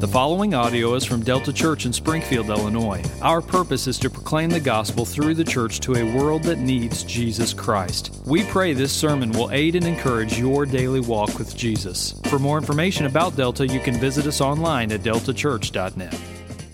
The following audio is from Delta Church in Springfield, Illinois. Our purpose is to proclaim the gospel through the church to a world that needs Jesus Christ. We pray this sermon will aid and encourage your daily walk with Jesus. For more information about Delta, you can visit us online at deltachurch.net. This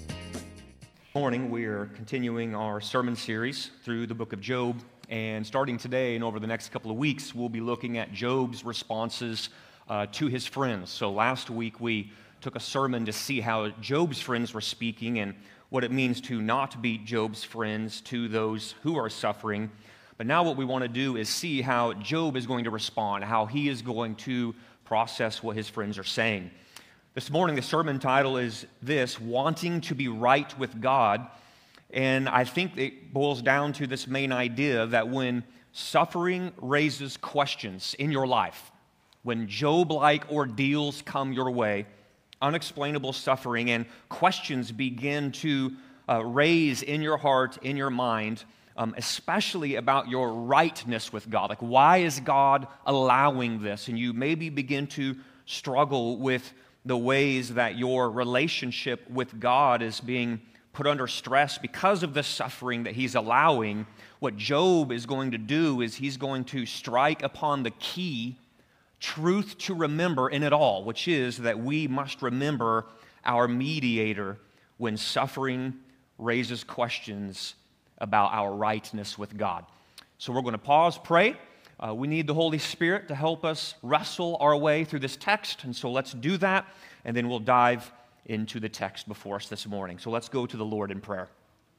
morning, we are continuing our sermon series through the book of Job, and starting today and over the next couple of weeks, we'll be looking at Job's responses to his friends. So last week, we took a sermon to see how Job's friends were speaking and what it means to not be Job's friends to those who are suffering. But now what we want to do is see how Job is going to respond, how he is going to process what his friends are saying. This morning, the sermon title is this, Wanting to be Right with God. And I think it boils down to this main idea that when suffering raises questions in your life, when Job-like ordeals come your way, unexplainable suffering and questions begin to raise in your heart, in your mind, especially about your rightness with God. Like, why is God allowing this? And you maybe begin to struggle with the ways that your relationship with God is being put under stress because of the suffering that He's allowing. What Job is going to do is he's going to strike upon the key truth to remember in it all, which is that we must remember our mediator when suffering raises questions about our rightness with God. So we're going to pause, pray. We need the Holy Spirit to help us wrestle our way through this text, and so let's do that, and then we'll dive into the text before us this morning. So let's go to the Lord in prayer.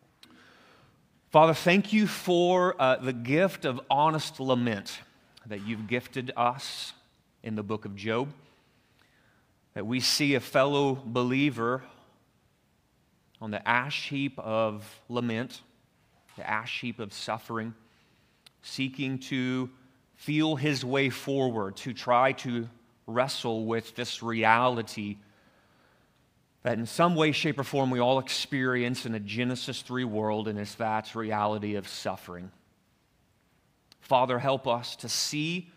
Father, thank you for the gift of honest lament that you've gifted us in the book of Job, that we see a fellow believer on the ash heap of lament, the ash heap of suffering, seeking to feel his way forward, to try to wrestle with this reality that in some way, shape, or form we all experience in a Genesis 3 world, and it's that reality of suffering. Father, help us to see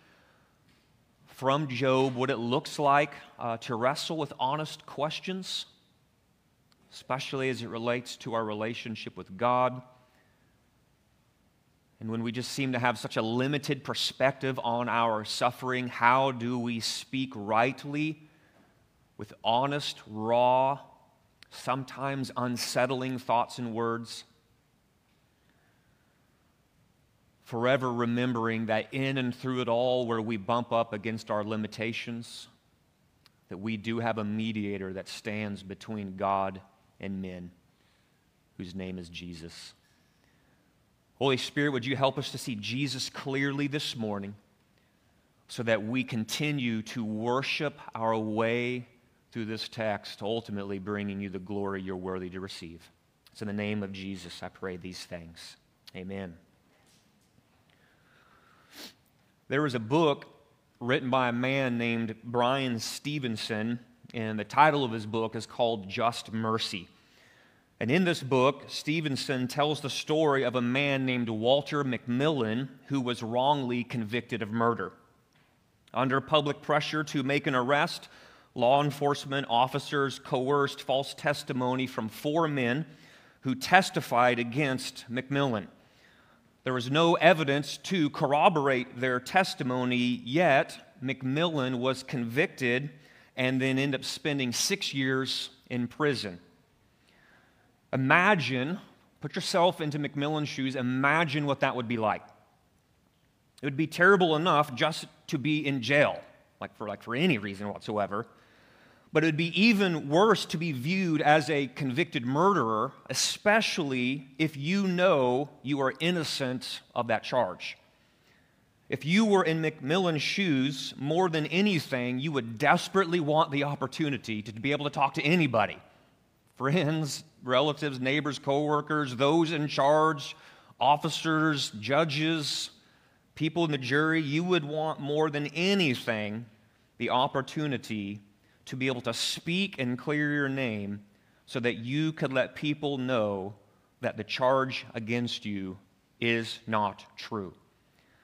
from Job what it looks like to wrestle with honest questions, especially as it relates to our relationship with God. And when we just seem to have such a limited perspective on our suffering, how do we speak rightly with honest, raw, sometimes unsettling thoughts and words? Forever remembering that in and through it all, where we bump up against our limitations, that we do have a mediator that stands between God and men, whose name is Jesus. Holy Spirit, would you help us to see Jesus clearly this morning so that we continue to worship our way through this text, ultimately bringing you the glory you're worthy to receive. It's in the name of Jesus I pray these things. Amen. There was a book written by a man named Bryan Stevenson, and the title of his book is called Just Mercy. And in this book, Stevenson tells the story of a man named Walter McMillian who was wrongly convicted of murder. Under public pressure to make an arrest, law enforcement officers coerced false testimony from 4 men who testified against McMillian. There was no evidence to corroborate their testimony, yet McMillian was convicted and then ended up spending 6 years in prison. Imagine, put yourself into McMillian's shoes, imagine what that would be like. It would be terrible enough just to be in jail, for any reason whatsoever. But it would be even worse to be viewed as a convicted murderer, especially if you know you are innocent of that charge. If you were in McMillian's shoes, more than anything, you would desperately want the opportunity to be able to talk to anybody. Friends, relatives, neighbors, coworkers, those in charge, officers, judges, people in the jury. You would want more than anything the opportunity to be able to speak and clear your name so that you could let people know that the charge against you is not true.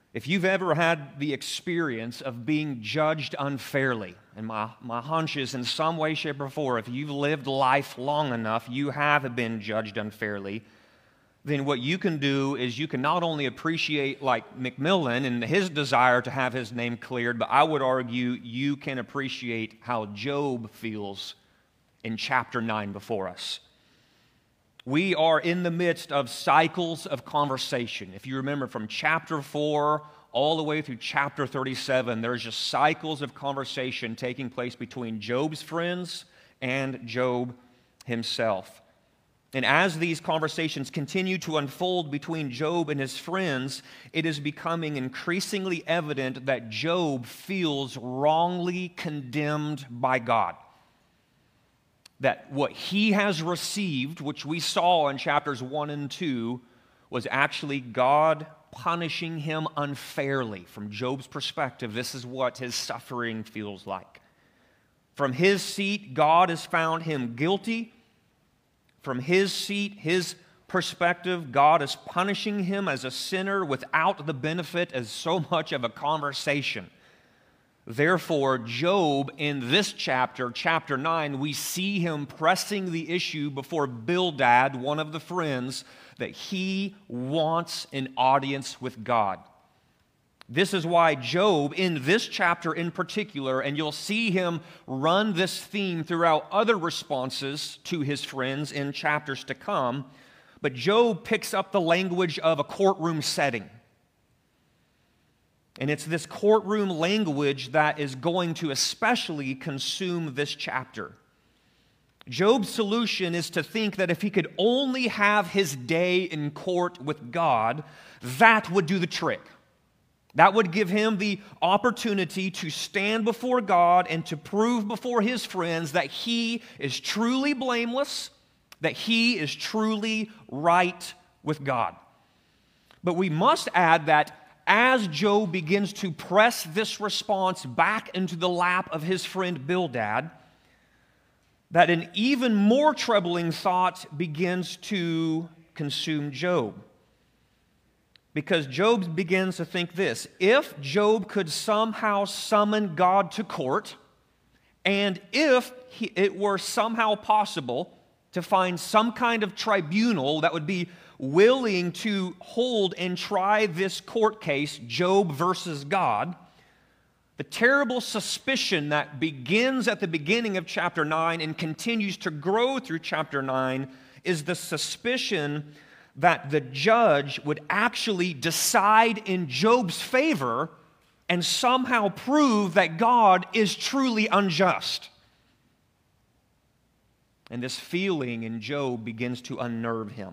If you've ever had the experience of being judged unfairly, and my hunch is in some way, shape, or form, if you've lived life long enough, you have been judged unfairly, then what you can do is you can not only appreciate like McMillan and his desire to have his name cleared, but I would argue you can appreciate how Job feels in chapter 9 before us. We are in the midst of cycles of conversation. If you remember from chapter 4 all the way through chapter 37, there's just cycles of conversation taking place between Job's friends and Job himself. And as these conversations continue to unfold between Job and his friends, it is becoming increasingly evident that Job feels wrongly condemned by God. That what he has received, which we saw in chapters 1 and 2, was actually God punishing him unfairly. From Job's perspective, this is what his suffering feels like. From his seat, God has found him guilty. From his seat, his perspective, God is punishing him as a sinner without the benefit as so much of a conversation. Therefore, Job, in this chapter, chapter 9, we see him pressing the issue before Bildad, one of the friends, that he wants an audience with God. This is why Job, in this chapter in particular, and you'll see him run this theme throughout other responses to his friends in chapters to come, but Job picks up the language of a courtroom setting. And it's this courtroom language that is going to especially consume this chapter. Job's solution is to think that if he could only have his day in court with God, that would do the trick. That would give him the opportunity to stand before God and to prove before his friends that he is truly blameless, that he is truly right with God. But we must add that as Job begins to press this response back into the lap of his friend Bildad, that an even more troubling thought begins to consume Job. Because Job begins to think this: if Job could somehow summon God to court, and if it were somehow possible to find some kind of tribunal that would be willing to hold and try this court case, Job versus God, the terrible suspicion that begins at the beginning of chapter 9 and continues to grow through chapter 9 is the suspicion that the judge would actually decide in Job's favor and somehow prove that God is truly unjust. And this feeling in Job begins to unnerve him,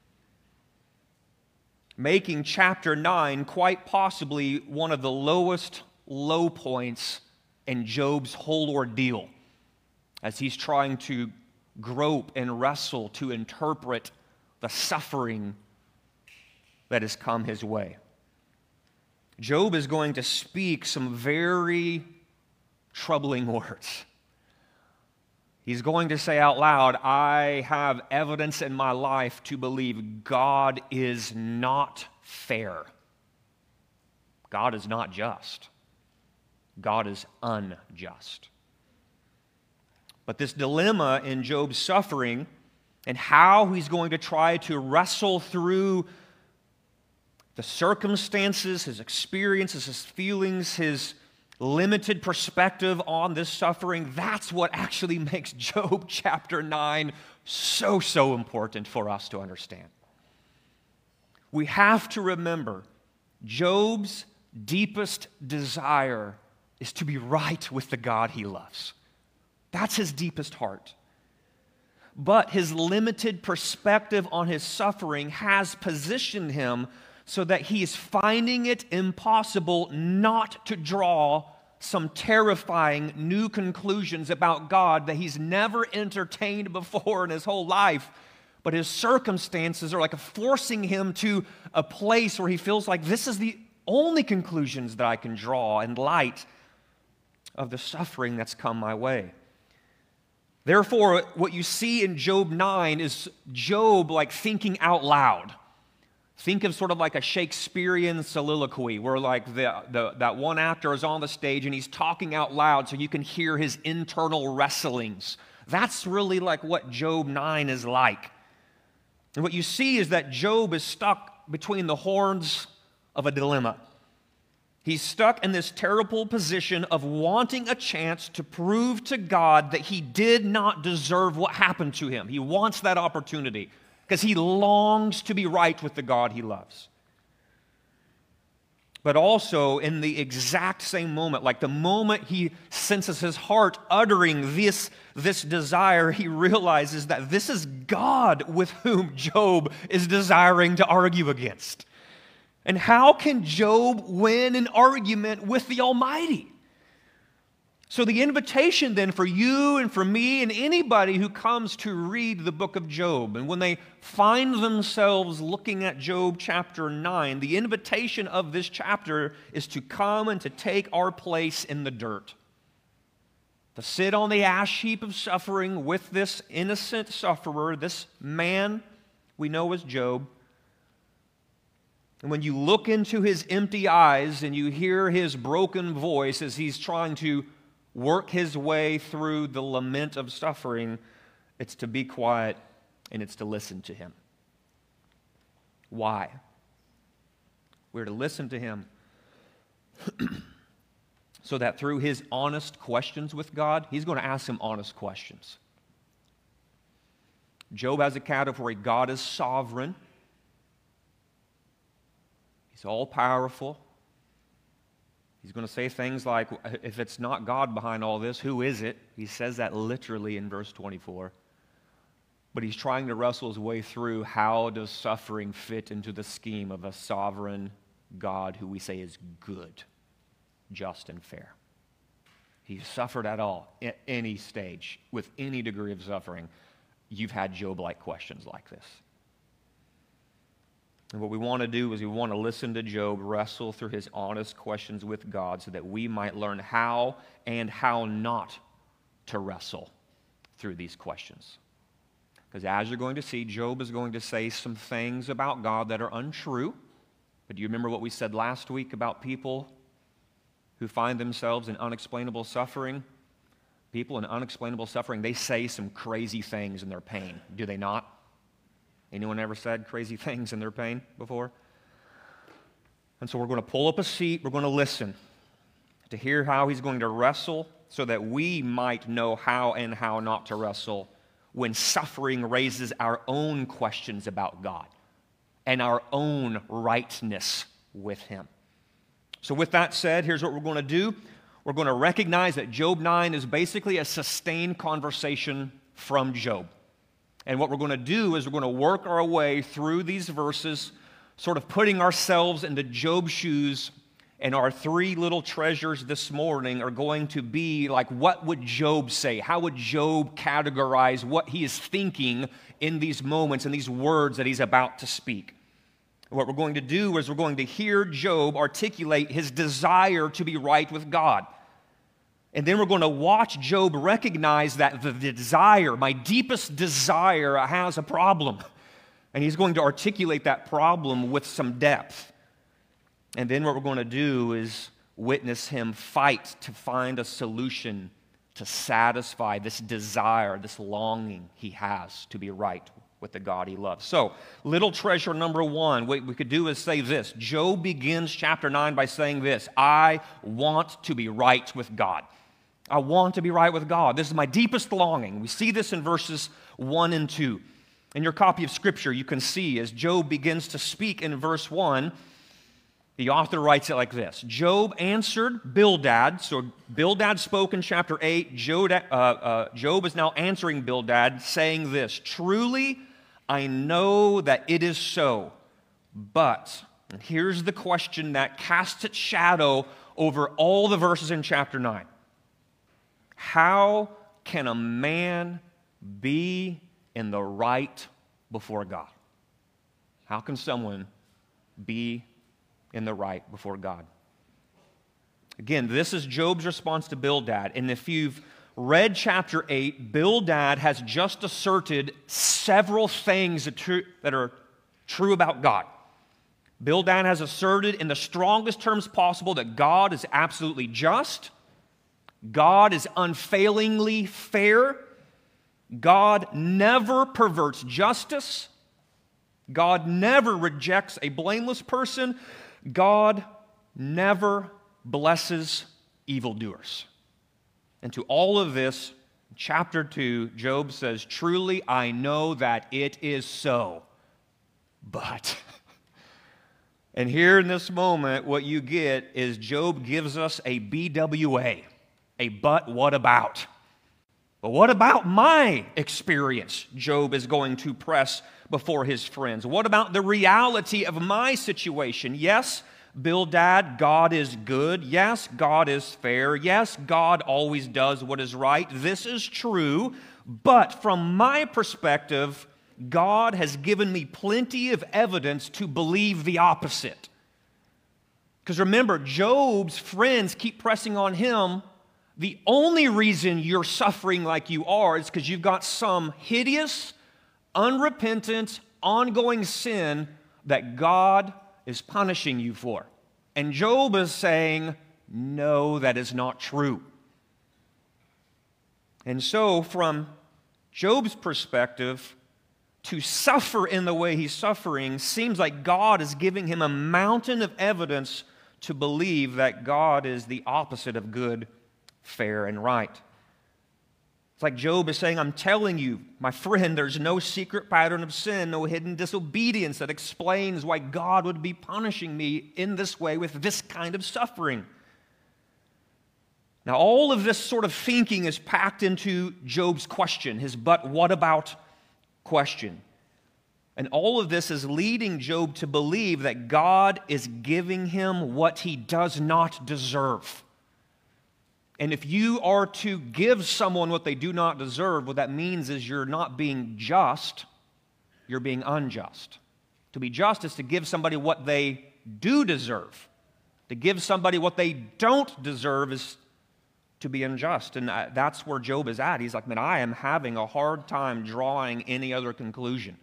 making chapter 9 quite possibly one of the lowest low points in Job's whole ordeal, as he's trying to grope and wrestle to interpret the suffering that has come his way. Job is going to speak some very troubling words. He's going to say out loud, I have evidence in my life to believe God is not fair. God is not just. God is unjust. But this dilemma in Job's suffering and how he's going to try to wrestle through the circumstances, his experiences, his feelings, his limited perspective on this suffering, that's what actually makes Job chapter 9 so important for us to understand. We have to remember Job's deepest desire is to be right with the God he loves. That's his deepest heart. But his limited perspective on his suffering has positioned him so that he is finding it impossible not to draw some terrifying new conclusions about God that he's never entertained before in his whole life. But his circumstances are like forcing him to a place where he feels like this is the only conclusions that I can draw in light of the suffering that's come my way. Therefore, what you see in Job 9 is Job like thinking out loud. Think of sort of like a Shakespearean soliloquy where like that one actor is on the stage and he's talking out loud so you can hear his internal wrestlings. That's really like what Job 9 is like. And what you see is that Job is stuck between the horns of a dilemma. He's stuck in this terrible position of wanting a chance to prove to God that he did not deserve what happened to him. He wants that opportunity because he longs to be right with the God he loves. But also in the exact same moment, like the moment he senses his heart uttering this desire, he realizes that this is God with whom Job is desiring to argue against. And how can Job win an argument with the Almighty? So the invitation then for you and for me and anybody who comes to read the book of Job, and when they find themselves looking at Job chapter 9, the invitation of this chapter is to come and to take our place in the dirt. To sit on the ash heap of suffering with this innocent sufferer, this man we know as Job. And when you look into his empty eyes and you hear his broken voice as he's trying to work his way through the lament of suffering, it's to be quiet and it's to listen to him. Why? We're to listen to him so that through his honest questions with God, he's going to ask him honest questions. Job has a category: God is sovereign. He's all-powerful. He's going to say things like, if it's not God behind all this, who is it? He says that literally in verse 24. But he's trying to wrestle his way through how does suffering fit into the scheme of a sovereign God who we say is good, just, and fair. He's suffered at all, at any stage, with any degree of suffering. You've had Job-like questions like this. And what we want to do is we want to listen to Job wrestle through his honest questions with God so that we might learn how and how not to wrestle through these questions. Because as you're going to see, Job is going to say some things about God that are untrue. But do you remember what we said last week about people who find themselves in unexplainable suffering? People in unexplainable suffering, they say some crazy things in their pain, do they not? Anyone ever said crazy things in their pain before? And so we're going to pull up a seat, we're going to listen to hear how he's going to wrestle so that we might know how and how not to wrestle when suffering raises our own questions about God and our own rightness with him. So with that said, here's what we're going to do. We're going to recognize that Job 9 is basically a sustained conversation from Job. And what we're going to do is we're going to work our way through these verses, sort of putting ourselves into Job's shoes, and our three little treasures this morning are going to be like, what would Job say? How would Job categorize what he is thinking in these moments and these words that he's about to speak? What we're going to do is we're going to hear Job articulate his desire to be right with God. And then we're going to watch Job recognize that the desire, my deepest desire, has a problem. And he's going to articulate that problem with some depth. And then what we're going to do is witness him fight to find a solution to satisfy this desire, this longing he has to be right with the God he loves. So, little treasure number one, what we could do is say this. Job begins chapter 9 by saying this: I want to be right with God. I want to be right with God. This is my deepest longing. We see this in verses 1 and 2. In your copy of Scripture, you can see as Job begins to speak in verse 1, the author writes it like this: Job answered Bildad. So Bildad spoke in chapter 8. Job is now answering Bildad, saying this: Truly, I know that it is so, but, and here's the question that casts its shadow over all the verses in chapter 9. How can a man be in the right before God? How can someone be in the right before God? Again, this is Job's response to Bildad. And if you've read chapter 8, Bildad has just asserted several things that are true about God. Bildad has asserted in the strongest terms possible that God is absolutely just, God is unfailingly fair, God never perverts justice, God never rejects a blameless person, God never blesses evildoers. And to all of this, chapter 2, Job says, "Truly I know that it is so, but..." And here in this moment, what you get is Job gives us a BWA, a but what about? But what about my experience? Job is going to press before his friends. What about the reality of my situation? Yes, Bildad, God is good. Yes, God is fair. Yes, God always does what is right. This is true. But from my perspective, God has given me plenty of evidence to believe the opposite. Because remember, Job's friends keep pressing on him. The only reason you're suffering like you are is because you've got some hideous, unrepentant, ongoing sin that God is punishing you for. And Job is saying, no, that is not true. And so, from Job's perspective, to suffer in the way he's suffering seems like God is giving him a mountain of evidence to believe that God is the opposite of good, fair, and right. It's like Job is saying, I'm telling you, my friend, there's no secret pattern of sin, no hidden disobedience that explains why God would be punishing me in this way with this kind of suffering. Now, all of this sort of thinking is packed into Job's question, his but what about question. And all of this is leading Job to believe that God is giving him what he does not deserve. And if you are to give someone what they do not deserve, what that means is you're not being just, you're being unjust. To be just is to give somebody what they do deserve. To give somebody what they don't deserve is to be unjust. And that's where Job is at. He's like, man, I am having a hard time drawing any other conclusion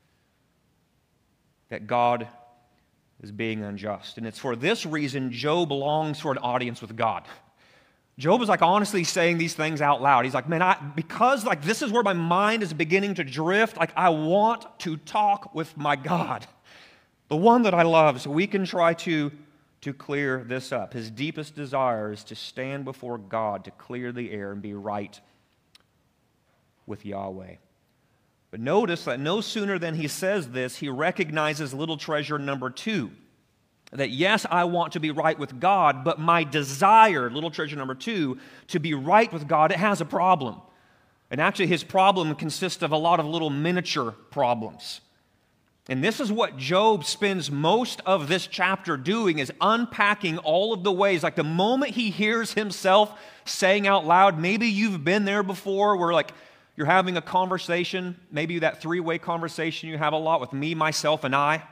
that God is being unjust. And it's for this reason Job longs for an audience with God. Job is like honestly saying these things out loud. He's like, man, because like this is where my mind is beginning to drift, like I want to talk with my God, the one that I love, so we can try to clear this up. His deepest desire is to stand before God, to clear the air and be right with Yahweh. But notice that no sooner than he says this, he recognizes little treasure number 2. That yes, I want to be right with God, but my desire, little treasure number 2, to be right with God, it has a problem. And actually his problem consists of a lot of little miniature problems. And this is what Job spends most of this chapter doing, is unpacking all of the ways. Like the moment he hears himself saying out loud, maybe you've been there before where like you're having a conversation, maybe that 3-way conversation you have a lot with me, myself, and I.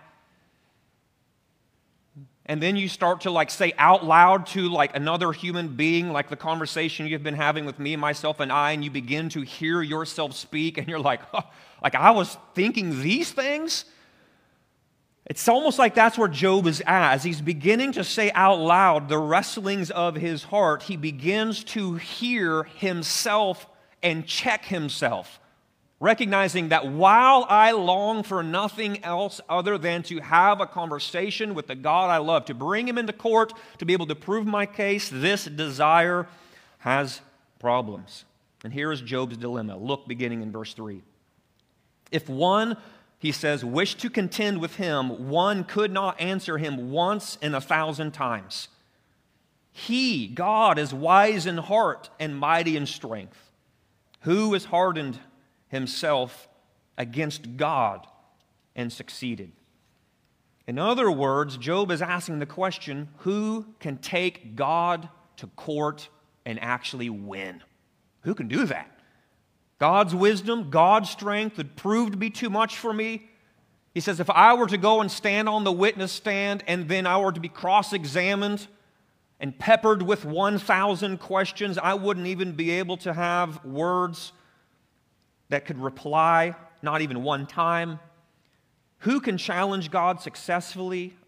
And then you start to like say out loud to like another human being, like the conversation you've been having with me, myself, and I, and you begin to hear yourself speak, and you're like, oh, like I was thinking these things? It's almost like that's where Job is at. As he's beginning to say out loud the wrestlings of his heart, he begins to hear himself and check himself, recognizing that while I long for nothing else other than to have a conversation with the God I love, to bring him into court, to be able to prove my case, this desire has problems. And here is Job's dilemma. Look, beginning in verse 3. If one, he says, wished to contend with him, one could not answer him once in 1,000 times. He, God, is wise in heart and mighty in strength. Who has hardened himself against God and succeeded? In other words, Job is asking the question, who can take God to court and actually win? Who can do that? God's wisdom, God's strength would prove to be too much for me. He says, if I were to go and stand on the witness stand and then I were to be cross-examined and peppered with 1,000 questions, I wouldn't even be able to have words that could reply, not even one time. Who can challenge God successfully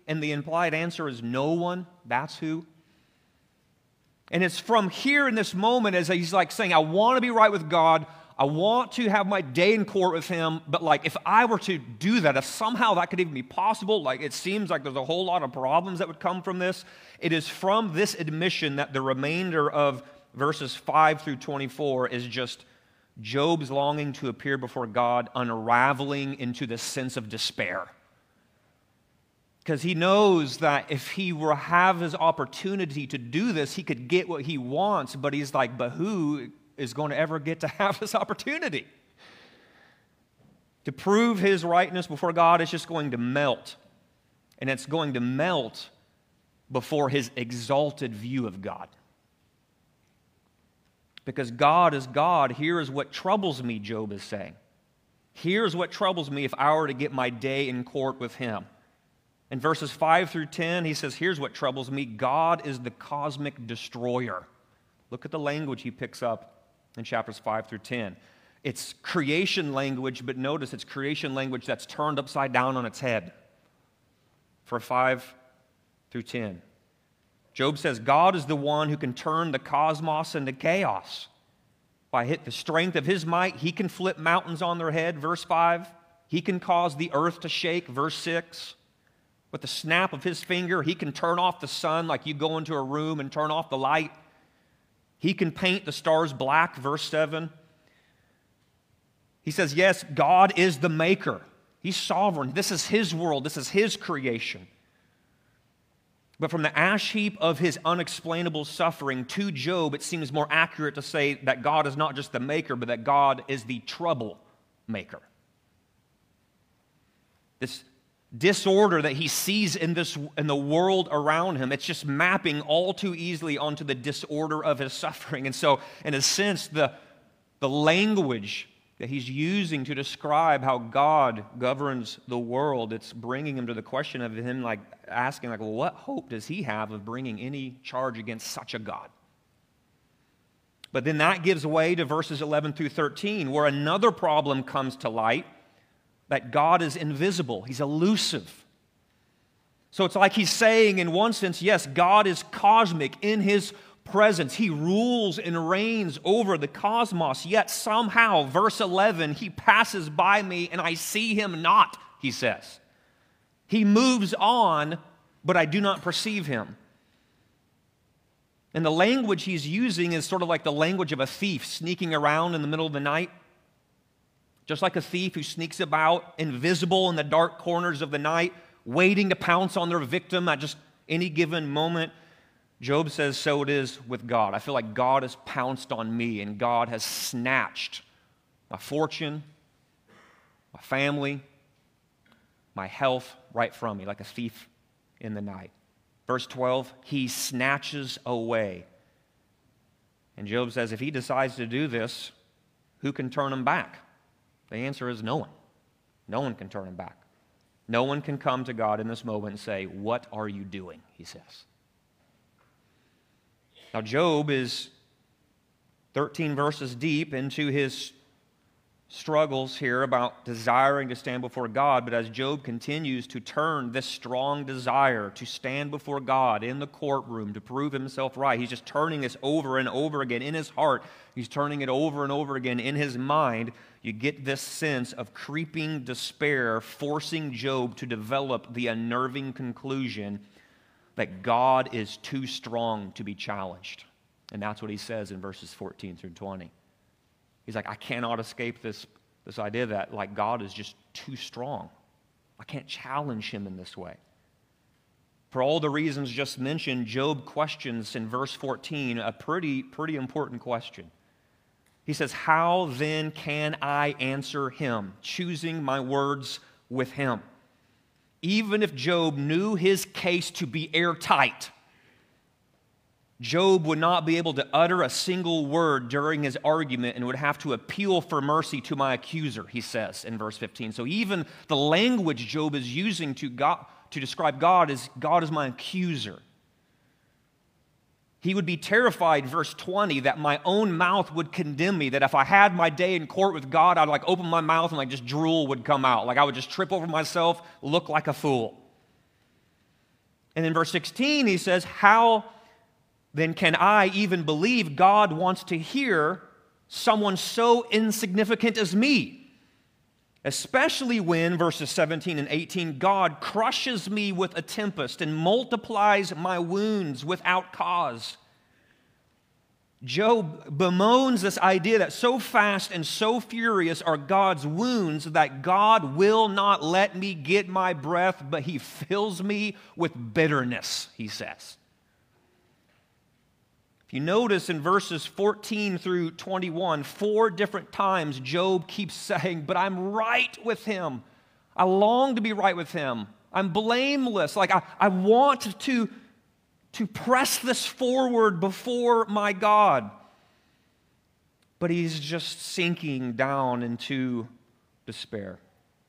And the implied answer is no one. That's who. And it's from here in this moment as he's like saying, I want to be right with God. I want to have my day in court with him. But like if I were to do that, if somehow that could even be possible, like it seems like there's a whole lot of problems that would come from this. It is from this admission that the remainder of verses 5 through 24 is just Job's longing to appear before God unraveling into this sense of despair. Because he knows that if he were to have his opportunity to do this, he could get what he wants, but he's like, but who is going to ever get to have this opportunity? To prove his rightness before God is just going to melt. And it's going to melt before his exalted view of God. Because God is God. Here is what troubles me, Job is saying. Here's what troubles me if I were to get my day in court with him. In verses 5 through 10, he says, here's what troubles me. God is the cosmic destroyer. Look at the language he picks up in chapters 5 through 10. It's creation language, but notice it's creation language that's turned upside down on its head. For 5 through 10. Job says, God is the one who can turn the cosmos into chaos. By the strength of his might, he can flip mountains on their head, verse 5. He can cause the earth to shake, verse 6. With the snap of his finger, he can turn off the sun like you go into a room and turn off the light. He can paint the stars black, verse 7. He says, yes, God is the maker. He's sovereign. This is his world. This is his creation. But from the ash heap of his unexplainable suffering to Job, it seems more accurate to say that God is not just the maker, but that God is the trouble maker. This disorder that he sees in the world around him, it's just mapping all too easily onto the disorder of his suffering. And so, in a sense, the language that he's using to describe how God governs the world, it's bringing him to the question of him like asking, like, well, what hope does he have of bringing any charge against such a God? But then that gives way to verses 11 through 13, where another problem comes to light, that God is invisible. He's elusive. So it's like he's saying, in one sense, yes, God is cosmic in his presence. He rules and reigns over the cosmos, yet somehow, verse 11, he passes by me and I see him not, he says. He moves on, but I do not perceive him. And the language he's using is sort of like the language of a thief sneaking around in the middle of the night. Just like a thief who sneaks about, invisible in the dark corners of the night, waiting to pounce on their victim at just any given moment. Job says, so it is with God. I feel like God has pounced on me, and God has snatched my fortune, my family, my health right from me, like a thief in the night. Verse 12, he snatches away. And Job says, if he decides to do this, who can turn him back? The answer is no one. No one can turn him back. No one can come to God in this moment and say, what are you doing? He says. Now, Job is 13 verses deep into his struggles here about desiring to stand before God, but as Job continues to turn this strong desire to stand before God in the courtroom to prove himself right, he's just turning this over and over again in his heart. He's turning it over and over again in his mind. You get this sense of creeping despair forcing Job to develop the unnerving conclusion that God is too strong to be challenged. And that's what he says in verses 14 through 20. He's like, I cannot escape this idea that like God is just too strong. I can't challenge him in this way. For all the reasons just mentioned, Job questions in verse 14 a pretty important question. He says, how then can I answer him, choosing my words with him? Even if Job knew his case to be airtight, Job would not be able to utter a single word during his argument and would have to appeal for mercy to my accuser, he says in verse 15. So even the language Job is using to describe God is my accuser. He would be terrified, verse 20, that my own mouth would condemn me, that if I had my day in court with God, I'd like open my mouth and like just drool would come out. Like I would just trip over myself, look like a fool. And in verse 16, he says, how then can I even believe God wants to hear someone so insignificant as me? Especially when, verses 17 and 18, God crushes me with a tempest and multiplies my wounds without cause. Job bemoans this idea that so fast and so furious are God's wounds that God will not let me get my breath, but he fills me with bitterness, he says. If you notice in verses 14 through 21, 4 different times Job keeps saying, but I'm right with him. I long to be right with him. I'm blameless. Like I want to press this forward before my God. But he's just sinking down into despair.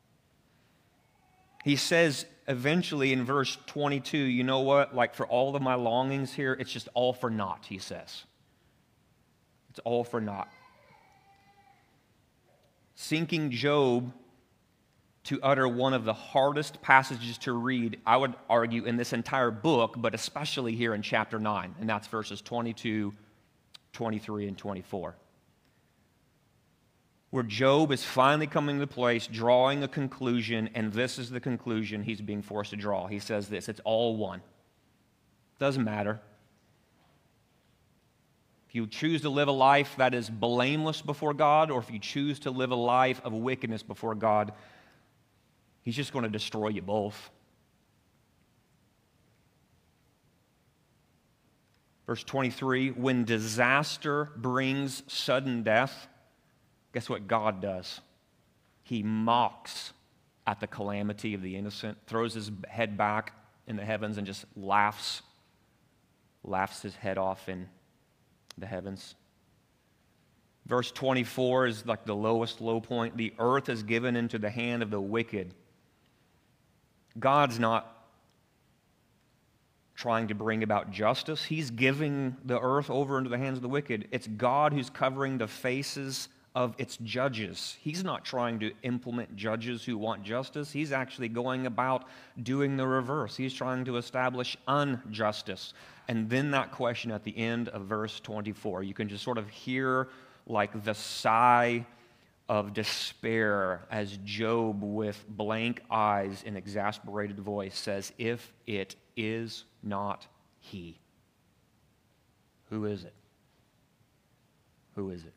He says eventually in verse 22, you know what? Like for all of my longings here, it's just all for naught, he says. It's all for naught. Sinking Job to utter one of the hardest passages to read, I would argue, in this entire book, but especially here in chapter 9, and that's verses 22, 23, and 24. Where Job is finally coming to the place, drawing a conclusion, and this is the conclusion he's being forced to draw. He says this, it's all one. Doesn't matter. If you choose to live a life that is blameless before God, or if you choose to live a life of wickedness before God, he's just going to destroy you both. Verse 23, when disaster brings sudden death, guess what God does? He mocks at the calamity of the innocent, throws his head back in the heavens and just laughs his head off in the heavens. Verse 24 is like the lowest low point. The earth is given into the hand of the wicked. God's not trying to bring about justice. He's giving the earth over into the hands of the wicked. It's God who's covering the faces of its judges. He's not trying to implement judges who want justice. He's actually going about doing the reverse. He's trying to establish injustice. And then that question at the end of verse 24, you can just sort of hear like the sigh of despair as Job, with blank eyes and exasperated voice, says, if it is not he, who is it? Who is it?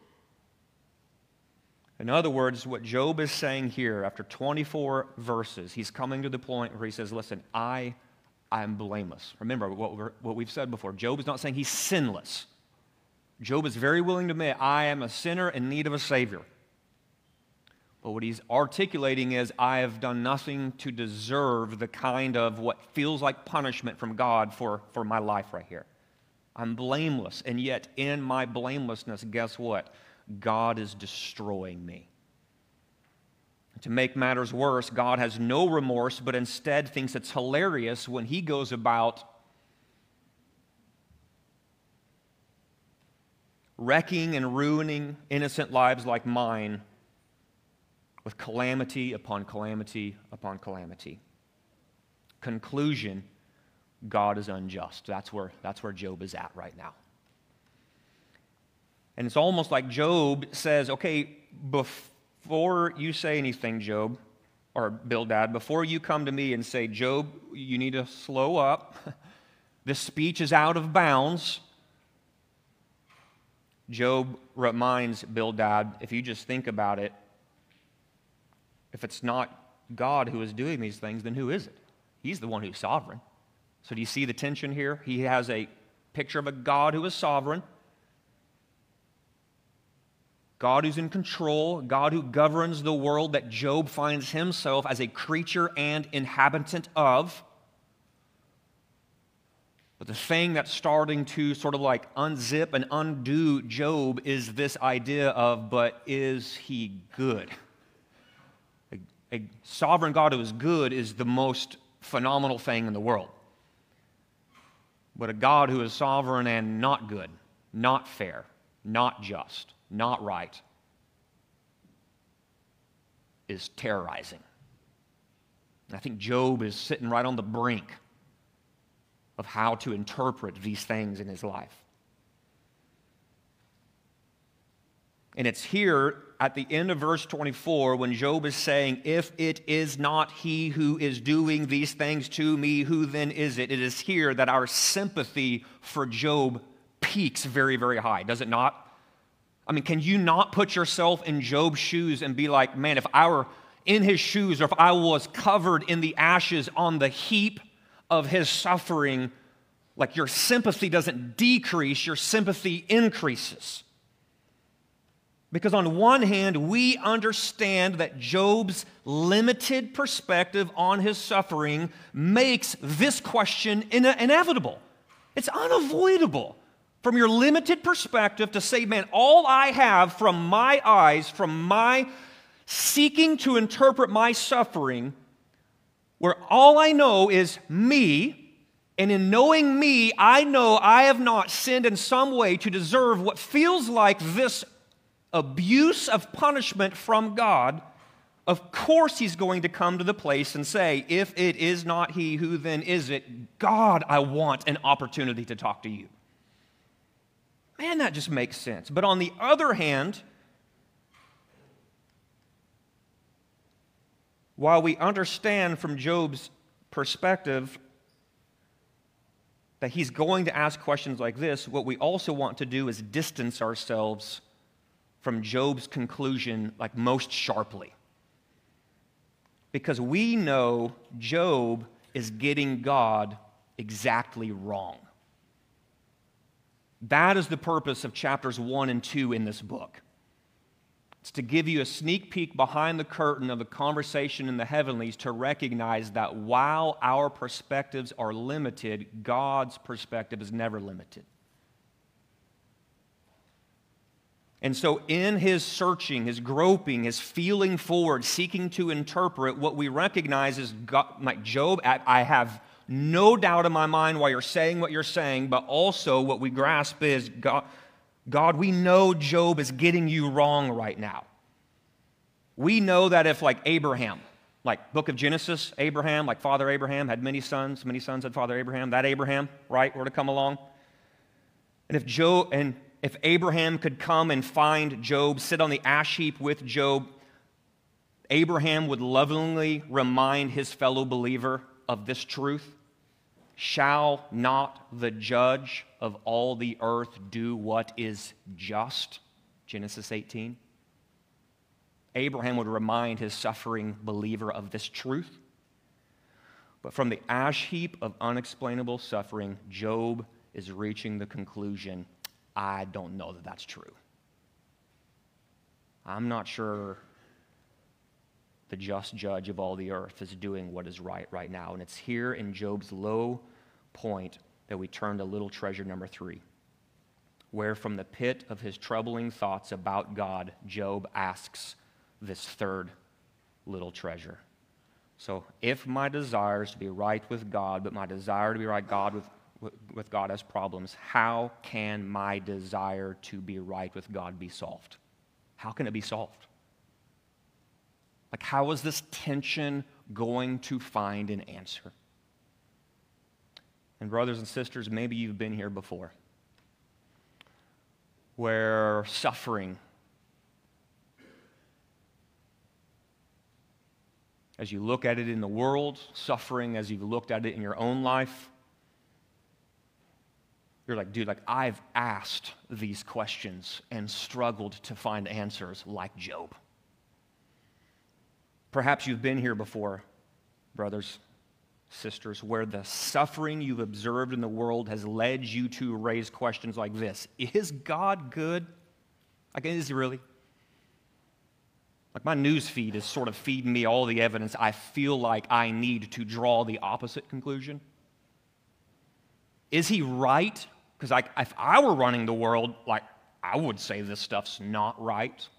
In other words, what Job is saying here, after 24 verses, he's coming to the point where he says, listen, I am blameless. Remember what we've said before. Job is not saying he's sinless. Job is very willing to admit, I am a sinner in need of a Savior. But what he's articulating is, I have done nothing to deserve the kind of what feels like punishment from God for my life right here. I'm blameless, and yet in my blamelessness, guess what? God is destroying me. To make matters worse, God has no remorse, but instead thinks it's hilarious when he goes about wrecking and ruining innocent lives like mine with calamity upon calamity upon calamity. Conclusion, God is unjust. That's where Job is at right now. And it's almost like Job says, okay, before you say anything, Job, or Bildad, before you come to me and say, Job, you need to slow up. This speech is out of bounds. Job reminds Bildad, if you just think about it, if it's not God who is doing these things, then who is it? He's the one who's sovereign. So do you see the tension here? He has a picture of a God who is sovereign, God who's in control, God who governs the world that Job finds himself as a creature and inhabitant of. But the thing that's starting to sort of like unzip and undo Job is this idea of, but is he good? A sovereign God who is good is the most phenomenal thing in the world. But a God who is sovereign and not good, not fair, not just, not right, is terrorizing. I think Job is sitting right on the brink of how to interpret these things in his life. And it's here at the end of verse 24 when Job is saying, if it is not he who is doing these things to me, who then is it? It is here that our sympathy for Job peaks very, very high, does it not? I mean, can you not put yourself in Job's shoes and be like, man, if I were in his shoes or if I was covered in the ashes on the heap of his suffering, like your sympathy doesn't decrease, your sympathy increases. Because on one hand, we understand that Job's limited perspective on his suffering makes this question inevitable. It's unavoidable from your limited perspective to say, man, all I have from my eyes, from my seeking to interpret my suffering, where all I know is me, and in knowing me, I know I have not sinned in some way to deserve what feels like this abuse of punishment from God. Of course he's going to come to the place and say, if it is not he, who then is it? God, I want an opportunity to talk to you. Man, that just makes sense. But on the other hand, while we understand from Job's perspective that he's going to ask questions like this, what we also want to do is distance ourselves from Job's conclusion like most sharply. Because we know Job is getting God exactly wrong. That is the purpose of chapters 1 and 2 in this book. It's to give you a sneak peek behind the curtain of the conversation in the heavenlies to recognize that while our perspectives are limited, God's perspective is never limited. And so in his searching, his groping, his feeling forward, seeking to interpret, what we recognize is, God, like Job, I have no doubt in my mind why you're saying what you're saying, but also what we grasp is, God, we know Job is getting you wrong right now. We know that if like Abraham, like book of Genesis, Abraham, like Father Abraham had many sons had Father Abraham, that Abraham, right, were to come along. And if Abraham could come and find Job, sit on the ash heap with Job, Abraham would lovingly remind his fellow believer of this truth. Shall not the judge of all the earth do what is just? Genesis 18. Abraham would remind his suffering believer of this truth. But from the ash heap of unexplainable suffering, Job is reaching the conclusion, I don't know that that's true. I'm not sure the just judge of all the earth is doing what is right now. And it's here in Job's low point that we turn to little treasure number 3, where from the pit of his troubling thoughts about God, Job asks this third little treasure. So if my desire is to be right with God, but my desire to be right with God has problems, how can my desire to be right with God be solved? How can it be solved? Like, how is this tension going to find an answer? And brothers and sisters, maybe you've been here before, where suffering, as you look at it in the world, suffering as you've looked at it in your own life, you're like, dude, like I've asked these questions and struggled to find answers like Job. Perhaps you've been here before, brothers, sisters, where the suffering you've observed in the world has led you to raise questions like this. Is God good? Like, is he really? Like, my news feed is sort of feeding me all the evidence I feel like I need to draw the opposite conclusion. Is he right? Because if I were running the world, like, I would say this stuff's not right.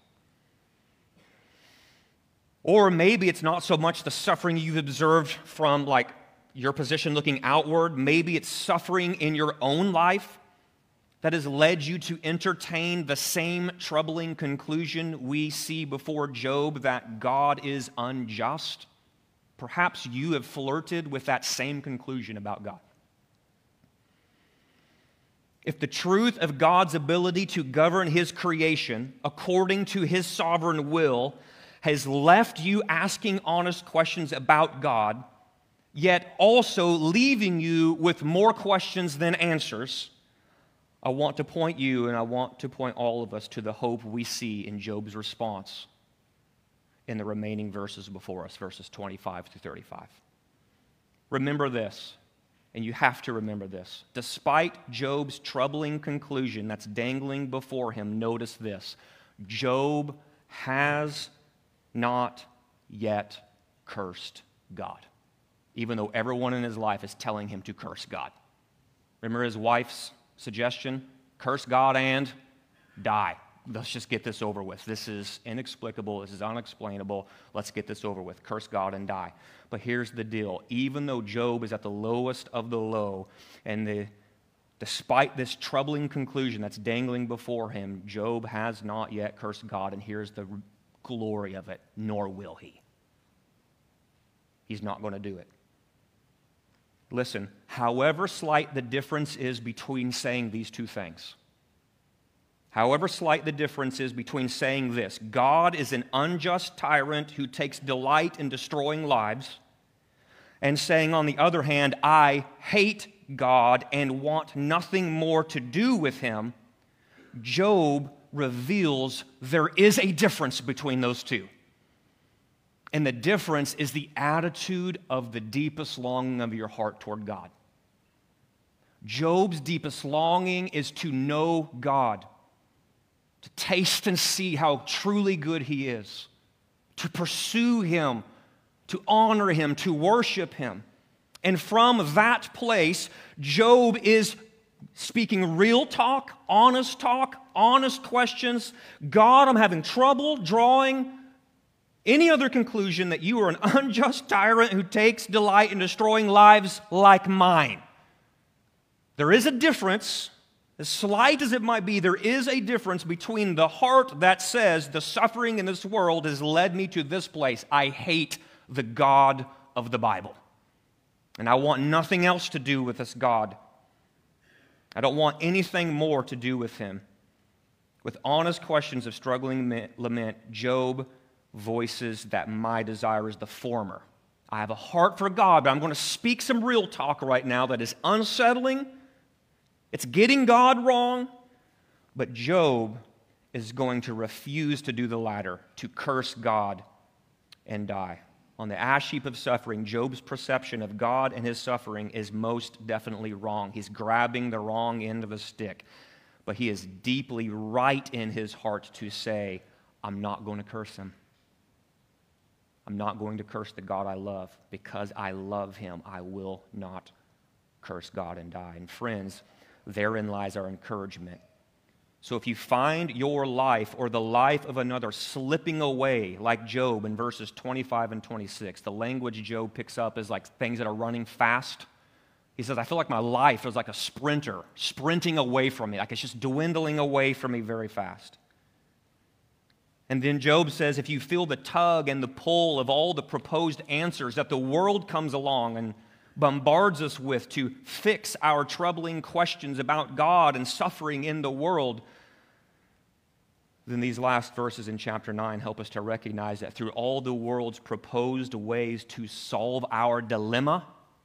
Or maybe it's not so much the suffering you've observed from, like, your position looking outward. Maybe it's suffering in your own life that has led you to entertain the same troubling conclusion we see before Job, that God is unjust. Perhaps you have flirted with that same conclusion about God. if the truth of God's ability to govern His creation according to His sovereign will has left you asking honest questions about God, yet also leaving you with more questions than answers, I want to point you and I want to point all of us to the hope we see in Job's response in the remaining verses before us, verses 25 to 35. Remember this, and you have to remember this. Despite Job's troubling conclusion that's dangling before him, notice this: Job has not yet cursed God, even though everyone in his life is telling him to curse God. Remember his wife's suggestion? Curse God and die. Let's just get this over with. This is inexplicable. This is unexplainable. Let's get this over with. Curse God and die. But here's the deal. Even though Job is at the lowest of the low, and despite this troubling conclusion that's dangling before him, Job has not yet cursed God, and here's the glory of it, nor will he. He's not going to do it. Listen, however slight the difference is between saying these two things, however slight the difference is between saying this: God is an unjust tyrant who takes delight in destroying lives, and saying, on the other hand, I hate God and want nothing more to do with Him, Job reveals there is a difference between those two. And the difference is the attitude of the deepest longing of your heart toward God. Job's deepest longing is to know God, to taste and see how truly good He is, to pursue Him, to honor Him, to worship Him. And from that place, Job is speaking real talk, honest questions. God, I'm having trouble drawing any other conclusion that you are an unjust tyrant who takes delight in destroying lives like mine. There is a difference. As slight as it might be, there is a difference between the heart that says the suffering in this world has led me to this place. I hate the God of the Bible, and I want nothing else to do with this God. I don't want anything more to do with Him. With honest questions of struggling lament, Job voices that my desire is the former. I have a heart for God, but I'm going to speak some real talk right now that is unsettling. It's getting God wrong, but Job is going to refuse to do the latter, to curse God and die. On the ash heap of suffering, Job's perception of God and his suffering is most definitely wrong. He's grabbing the wrong end of the stick, but he is deeply right in his heart to say, I'm not going to curse him. I'm not going to curse the God I love. Because I love Him, I will not curse God and die. And friends, therein lies our encouragement. So if you find your life or the life of another slipping away like Job in verses 25 and 26, the language Job picks up is like things that are running fast. He says, I feel like my life is like a sprinter sprinting away from me, like it's just dwindling away from me very fast. And then Job says, if you feel the tug and the pull of all the proposed answers that the world comes along and bombards us with to fix our troubling questions about God and suffering in the world, then these last verses in chapter 9 help us to recognize that through all the world's proposed ways to solve our dilemma,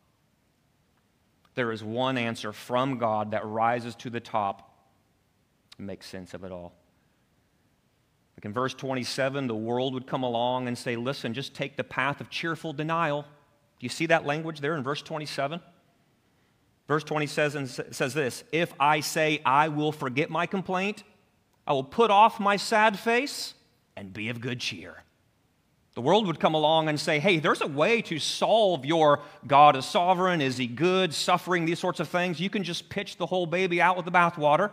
there is one answer from God that rises to the top and makes sense of it all. Like in verse 27, the world would come along and say, listen, just take the path of cheerful denial. Do you see that language there in verse 27? Verse 27 says this: if I say I will forget my complaint, I will put off my sad face and be of good cheer. The world would come along and say, hey, there's a way to solve your God is sovereign, is He good, suffering, these sorts of things. You can just pitch the whole baby out with the bathwater.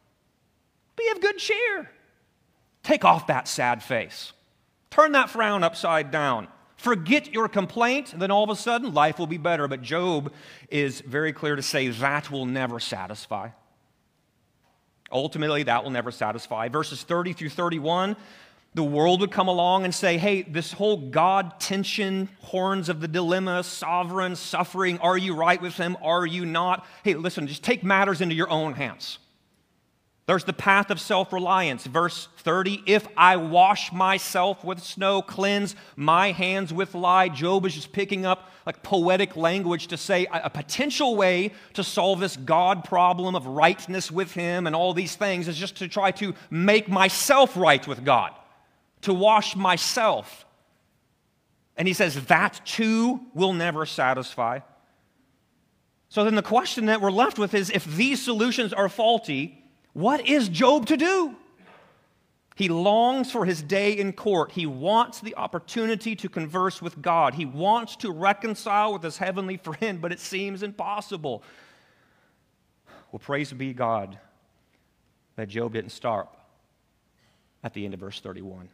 Be of good cheer. Take off that sad face. Turn that frown upside down. Forget your complaint, and then all of a sudden life will be better. But Job is very clear to say that will never satisfy. Ultimately, that will never satisfy. Verses 30 through 31, The world would come along and say, hey, this whole God tension, horns of the dilemma, sovereign, suffering, are you right with him? Are you not? Hey, listen, just take matters into your own hands. There's the path of self-reliance. Verse 30, if I wash myself with snow, cleanse my hands with lye. Job is just picking up like poetic language to say a potential way to solve this God problem of rightness with him and all these things is just to try to make myself right with God, to wash myself. And he says that too will never satisfy. So then the question that we're left with is, if these solutions are faulty, what is Job to do? He longs for his day in court. He wants the opportunity to converse with God. He wants to reconcile with his heavenly friend, but it seems impossible. Well, praise be God that Job didn't stop at the end of verse 31.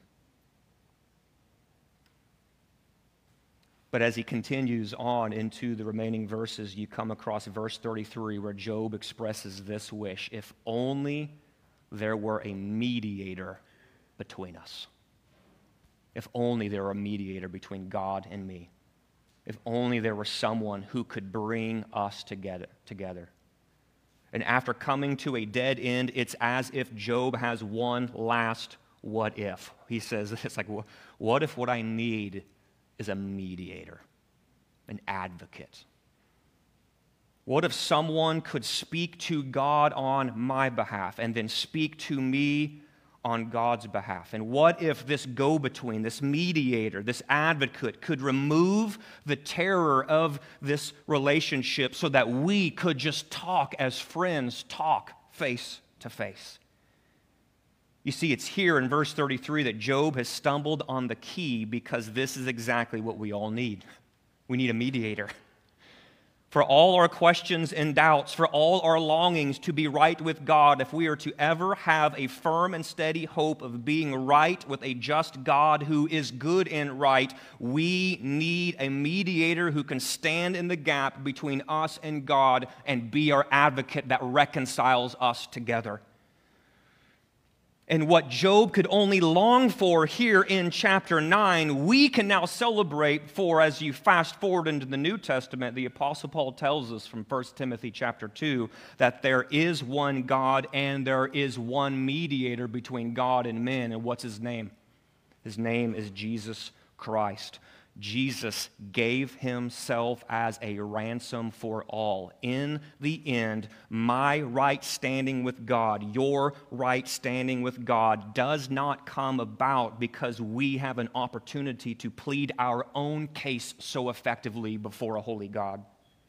But as he continues on into the remaining verses, you come across verse 33 where Job expresses this wish: if only there were a mediator between us. If only there were a mediator between God and me. If only there were someone who could bring us together. And after coming to a dead end, it's as if Job has one last what if. He says, it's like, what if what I need is a mediator, an advocate? What if someone could speak to God on my behalf and then speak to me on God's behalf? And what if this go-between, this mediator, this advocate could remove the terror of this relationship so that we could just talk as friends, talk face to face? You see, it's here in verse 33 that Job has stumbled on the key, because this is exactly what we all need. We need a mediator. For all our questions and doubts, for all our longings to be right with God, if we are to ever have a firm and steady hope of being right with a just God who is good and right, we need a mediator who can stand in the gap between us and God and be our advocate that reconciles us together. And what Job could only long for here in chapter 9, we can now celebrate for, as you fast forward into the New Testament. The Apostle Paul tells us from 1 Timothy chapter 2 that there is one God and there is one mediator between God and men. And what's his name? His name is Jesus Christ. Jesus gave himself as a ransom for all. In the end, my right standing with God, your right standing with God, does not come about because we have an opportunity to plead our own case so effectively before a holy God.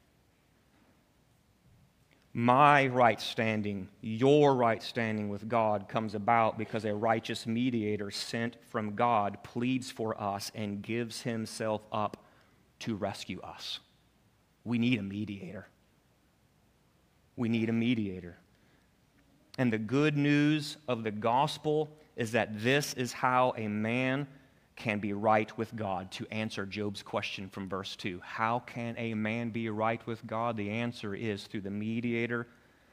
My right standing, your right standing with God comes about because a righteous mediator sent from God pleads for us and gives himself up to rescue us. We need a mediator. We need a mediator. And the good news of the gospel is that this is how a man can be right with God. To answer Job's question from verse 2, how can a man be right with God? The answer is through the mediator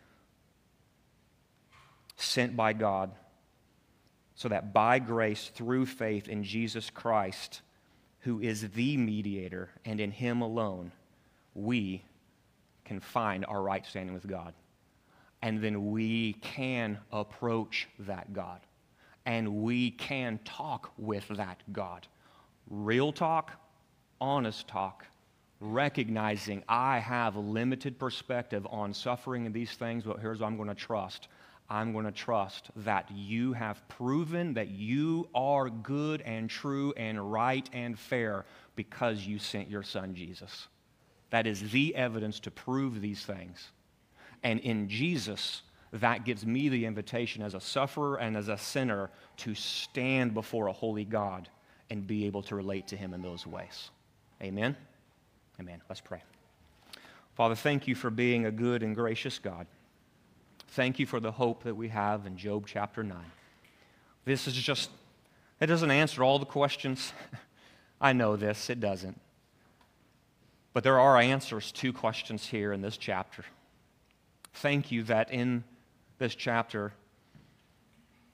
sent by God, so that by grace, through faith in Jesus Christ, who is the mediator, and in him alone, we can find our right standing with God. And then we can approach that God. And we can talk with that God. Real talk, honest talk, recognizing I have a limited perspective on suffering and these things, but here's what I'm going to trust. I'm going to trust that you have proven that you are good and true and right and fair because you sent your son Jesus. That is the evidence to prove these things. And in Jesus, that gives me the invitation as a sufferer and as a sinner to stand before a holy God and be able to relate to him in those ways. Amen? Amen. Let's pray. Father, thank you for being a good and gracious God. Thank you for the hope that we have in Job chapter 9. This is just, it doesn't answer all the questions. I know this, it doesn't. But there are answers to questions here in this chapter. Thank you that in this chapter,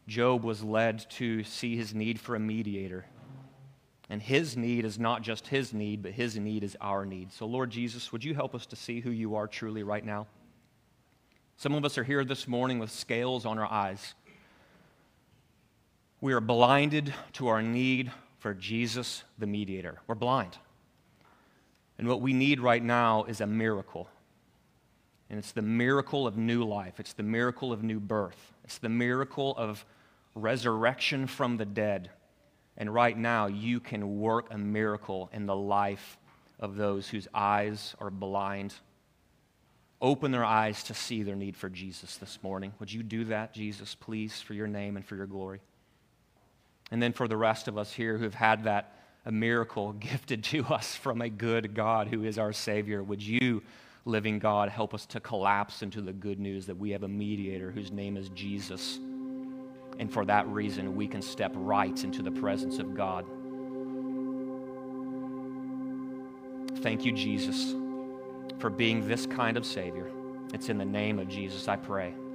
Job was led to see his need for a mediator. And his need is not just his need, but his need is our need. So, Lord Jesus, would you help us to see who you are truly right now? Some of us are here this morning with scales on our eyes. We are blinded to our need for Jesus, the mediator. We're blind. And what we need right now is a miracle. And it's the miracle of new life. It's the miracle of new birth. It's the miracle of resurrection from the dead. And right now, you can work a miracle in the life of those whose eyes are blind. Open their eyes to see their need for Jesus this morning. Would you do that, Jesus, please, for your name and for your glory? And then for the rest of us here who have had that a miracle gifted to us from a good God who is our Savior, would you, living God, help us to collapse into the good news that we have a mediator whose name is Jesus. And for that reason, we can step right into the presence of God. Thank you, Jesus, for being this kind of Savior. It's in the name of Jesus I pray.